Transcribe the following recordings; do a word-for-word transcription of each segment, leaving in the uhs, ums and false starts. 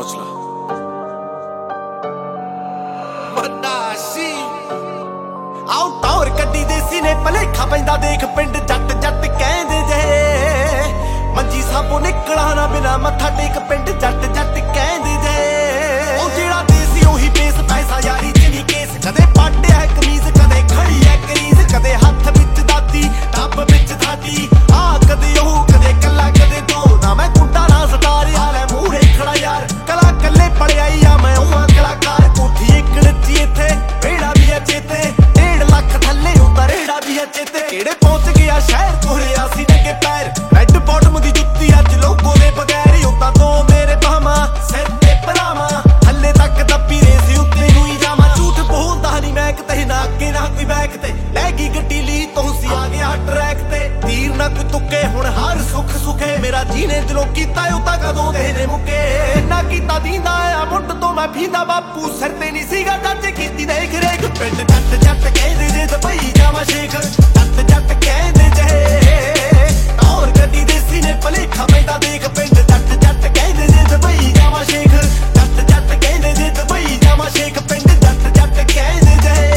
ਪੁੱਛ ਲਾ। ਆਉ ਟੌਰ ਕੱਢੀ ਦੇਸੀ ਨੇ ਭਲੇਖਾ ਪੈਂਦਾ ਦੇਖ ਪਿੰਡ ਜੱਟ ਜੱਟ ਕਹਿੰਦੇ ਜੇ ਮੰਜੀ ਸਾਬੋ ਨਿਕਲਾ ਨਾ ਬਿਨਾ ਮੱਥਾ ਟੇਕ ਪਿੰਡ ਜੱਟ ਜੱਟ ਕਹਿੰਦੇ ਜੇ ਉਹ ਜਿਹੜਾ ਦੇਸੀ ਉਹੀ ਬੇਸ ਪੈਸਾ ਯਾਰੀ ਚ ਨਹੀਂ ਕੇਸ ਕਦੇ ਪਾਟਿਆ ਕਮੀਜ਼ ਕਦੇ ਖੜੀ ਐ ਕਰੀਜ਼ ਕਦੇ ਹੱਥ ਵਿੱਚ ਦਾਤੀ ਟੱਬ ਵਿੱਚ ਥਾਟੀ ਆ ਕਦੇ ਉਹ ਕਦੇ ਕੱਲਾ ਕਦੇ ਦੋ ਨਾ ਮੈਂ ਕੁੰਡਾ ਨਾ ਸਟਾਰ ਯਾਰ ਮੂਹਰੇ ਖੜਾ ਯਾਰ ਕਲਾ ਕੱਲੇ ਪੜਿਆਈ ਆ ਮੈਂ ਉਹ ਕਲਾਕਾਰ ਕੋਠੀ ਇੱਕ ਨੱਚੀ ਇੱਥੇ ਵੇੜਾ ਵੀ ਐ ਚੇਤੇ ਚੇਤੇ ਕਿਹੜੇ ਪਹੁੰਚ ਗਿਆ ਸ਼ਹਿਰ ਕੋਹਰਿਆ ਸੀ ਨੰਗੇ ਪੈਰ ਰੈੱਡ ਬਾਟਮ ਦੀ ਜੁੱਤੀ ਅੱਜ ਲੋਗੋ ਦੇ ਬਗੈਰ ਉਦਾਂ ਤੋਂ ਮੇਰੇ ਬਾਹਾਂ ਸਿਰ ਤੇ ਪਰਾਵਾਂ ਹੱਲੇ ਤੱਕ ਦੱਬੀ ਰੇਸ ਉੱਤੇ ਨੂੰ ਹੀ ਜਾਵਾਂ ਝੂਠ ਬੋਲਦਾ ਨਹੀਂ ਮੈਂ ਕਿਤੇ ਨਾ ਅੱਗੇ ਨਾ ਕੋਈ ਬੈਕ ਤੇ ਲੈ ਗਈ ਗੱਡੀ ਲਈ ਤੁਸੀਂ ਆ ਗਿਆ ਟਰੈਕ ਤੇ ਤੀਰ ਨਾ ਕੋਈ ਤੁੱਕੇ ਹੁਣ ਹਰ ਸੁੱਖ ਸੁਖੇ ਮੇਰਾ ਜੀਨੇ ਦਿਲੋਂ ਕੀਤਾ ਉਹ ਤਾਂ ਕਦੋਂ ਦੇ ਨੇ ਮੁੱਕੇ ਨਾ ਕੀਤਾ ਦੀਂਦਾ ਆ ਮੁੱਢ ਤੋਂ ਮੈਂ ਫੀਂਦਾ ਬਾਪੂ ਸਿਰ ਤੇ ਨਹੀਂ ਸੀਗਾ ਟੱਚ ਕੀਤੀ ਦੇਖ ਰੇਖ ਪਿੰਡ ਜੱਟ ਜੱਟ ਕਹਿੰਦੇ ਜੇ ਦੁਬਈ ਜਾਵਾਂ ਸ਼ੇਖ ਜੱਟ ਜੱਟ ਕਹਿੰਦੇ ਜੇ ਟੌਰ ਗੱਡੀ ਦੇਸੀ ਨੇ ਭਲੇਖਾ ਪੈਂਦਾ ਦੇਖ ਪਿੰਡ ਜੱਟ ਜੱਟ ਕਹਿੰਦੇ ਜੇ ਦੁਬਈ ਜਾਵਾਂ ਸ਼ੇਖ ਜੱਟ ਜੱਟ ਕਹਿੰਦੇ ਜੇ ਦੁਬਈ ਜਾਵਾਂ ਸ਼ੇਖ ਪਿੰਡ ਜੱਟ ਜੱਟ ਕਹਿੰਦੇ ਜੇ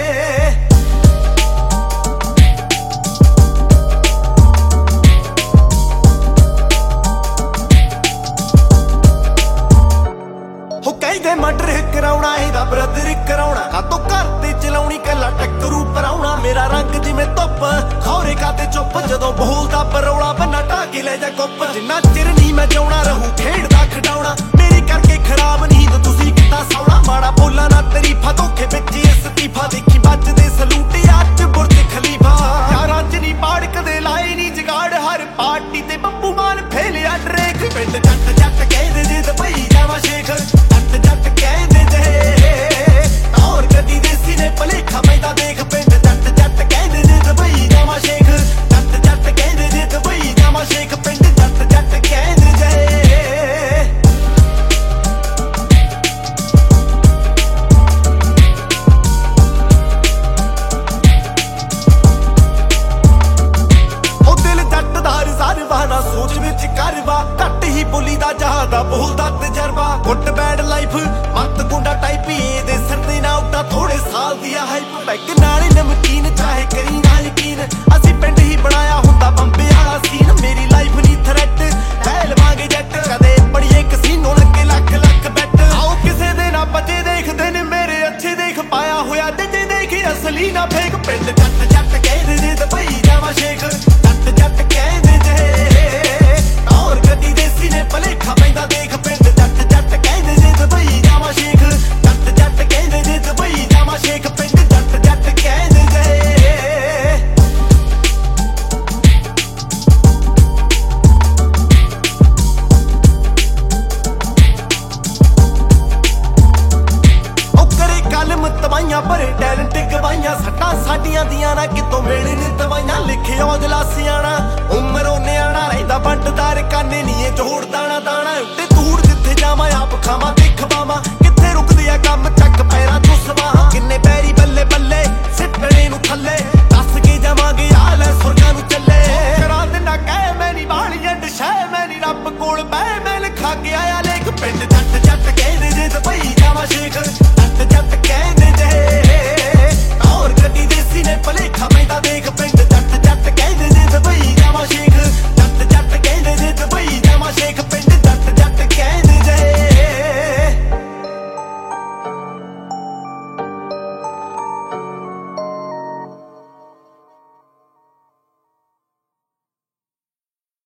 ਹੋ ਕਹਿੰਦੇ ਮਰਡਰ ਕਰਾਉਣਾ ਇਹਦਾ ਬ੍ਰਦਰ ਕਰਾਉਣਾ ਕਾਤੋਂ ਘਰ ਤੇ ਚਲਾਉਣੀ ਕੱਲਾ ਟੱਕਰੂ ਪਰਾਉਣਾ ਮੇਰਾ ਰੰਗ ਜਿਵੇਂ ਧੁੱਪ ਖੌਰੇ ਕਾਤੇ ਚੁੱਪ ਜਦੋਂ ਬੋਲਦਾ ਪਰੌਲਾ ਬੰਨਾ ਢਾਕੇ ਲੈ ਜਾ ਕੁੱਪ ਜਿੰਨਾ ਚਿਰ ਨਹੀਂ ਮੈਂ ਜਾਉਣਾ ਰਹੂ ਖੇਡਦਾ ਖਡਾਉਣਾ ਮੇਰੀ ਕਰਕੇ ਖਰਾਬ ਨੀਂਦ ਤੁਸੀਂ ਕਿੱਦਾਂ ਸੌਣਾ ਮਾੜਾ ਬੋਲਾਂ ਨਾ ਤਰੀਫਾ ਧੋਖੇ ਵਿੱਚ ਇਸਤੀਫਾ ਦੇਖੀ ਵੱਜਦੇ ਸਲੂਟ ਅੱਜ ਬੁਰਜ ਖਲੀਫਾ ਯਾਰਾਂ ਚ ਨਹੀਂ ਪਾੜ ਕਦੇ ਲਾਏ ਨਹੀਂ ਜਗਾੜ ਹਰ ਪਾਰਟੀ ਤੇ ਬੱਬੂ ਮਾਨ ਫੇਲਿਆ ਡਰੇਕ ਪਿੰਡ ਜੱਟ ਜੱਟ ਕਹਿੰਦੇ ਜੇ ਦੁਬਈ ਜਾਵਾਂ ਸ਼ੇਖ ਜੱਟ ਜੱਟ ਕਹਿੰਦੇ ਜੇ ਟੌਰ ਗੱਡੀ ਦੇਸੀ ਨੇ ਭਲੇਖਾ ਪੈਂਦਾ ਦੇਖ ਪਿੰਡ ਜੱਟ ਜੱਟ ਕਹਿੰਦੇ ਜੇ ਦੁਬਈ ਜਾਵਾਂ ਸ਼ੇਖ ਜੱਟ ਜੱਟ ਕਹਿੰਦੇ ਜੇ ਦੁਬਈ ਜਾਵਾਂ ਸ਼ੇਖ ਪਿੰਡ ਜੱਟ ਜੱਟ ਕਹਿੰਦੇ ਜੇ ਉਹ ਦਿਲ ਜੱਟ ਦਾ ਹਰ ਬਹਾਨਾ ਸੋਚ ਵਿੱਚ ਕਰਵਾ ਘੱਟ ਹੀ ਬੋਲੀ ਦਾ ਜਹਾਦਾ ਬੋਲਦਾ ਤਜਰਬਾ ਗੁੱਟ ਬੈਡ ਲਾਈਫ ਮੱਤ ਗੁੰਡਾ ਟਾਈਪ ਇਹਦੇ ਸਿਰ ਤੇ ਨਾ ਉੱਡਾ ਥੋੜੇ ਸਾਲ ਦੀ ਆ ਹਾਈਪ ਬੈਗ ਨਾਲੇ ਨਮਕੀਨ ਚਾਹੇ ਕਰੀ ਨਾ ਯਕੀਨ ਅਸੀਂ ਪਿੰਡ ਹੀ ਬਣਾਇਆ ਹੁੰਦਾ ਬੰਬੇ ਵਾਲਾ ਸੀਨ ਮੇਰੀ ਲਾਈਫ ਨਹੀਂ ਥ੍ਰੈਟ ਲੈ ਲਵਾਂਗੇ ਜੱਟ ਕਦੇ ਬੜੀਏ ਕਸੀਨੋ ਲੱਗੇ ਲੱਖ ਲੱਖ ਬੈਟ ਆਓ ਕਿਸੇ ਦੇ ਨਾ ਬੱਚੇ ਦੇਖਦੇ ਨੇ ਮੇਰੇ ਅੱਛੇ ਦੇਖ ਪਾਇਆ ਹੋਇਆ ਜੱਜੇ ਦੇਖੀ ਅਸਲੀ ਨਾ ਫੇਕ ਪਿੰਡ ਜੱਟ ਜੱਟ ਕਹਿੰਦੇ ਜੇ ਦੁਬਈ ਜਾਵਾਂ ਸ਼ੇਖ ਜੱਟ ਜੱਟ ਕਹਿੰਦੇ ਜੇ ਟੌਰ ਗੱਡੀ ਦੇਸੀ ਨੇ ਭਲੇਖਾ ਪੈਂਦਾ ਦੇਖ ਪਿੰਡ ਜੱਟ ਜੱਟ ਕਹਿੰਦੇ ਜੇ ਦੁਬਈ ਜਾਵਾਂ ਸ਼ੇਖ ਜੱਟ ਜੱਟ ਕਹਿੰਦੇ ਜੇ ਦੁਬਈ ਜਾਵਾਂ ਸ਼ੇਖ ਪਿੰਡ ਜੱਟ ਜੱਟ ਕਹਿੰਦੇ ਜੇ ਉਹ ਕਰੇ ਕਲਮ ਤਬਾਈਆਂ ਭਰੇ ਟੈਲੈਂਟ ਗਵਾਈਆਂ ਸੱਟਾਂ ਸਾਡੀਆਂ ਦੀਆਂ ਨਾ ਕਿਤੋਂ ਮਿਲਣ ਦਵਾਈਆਂ ਲਿਖਿਓ ਦਿਲਾਸਿਆਣਾ ਉਮਰ ਉਹ ਨਿਆਣਾ ਰਹਿੰਦਾ ਵੰਡਦਾਰ ਕਾਨੇ ਨਹੀਂ ਇਹ ਜੋੜਦਾ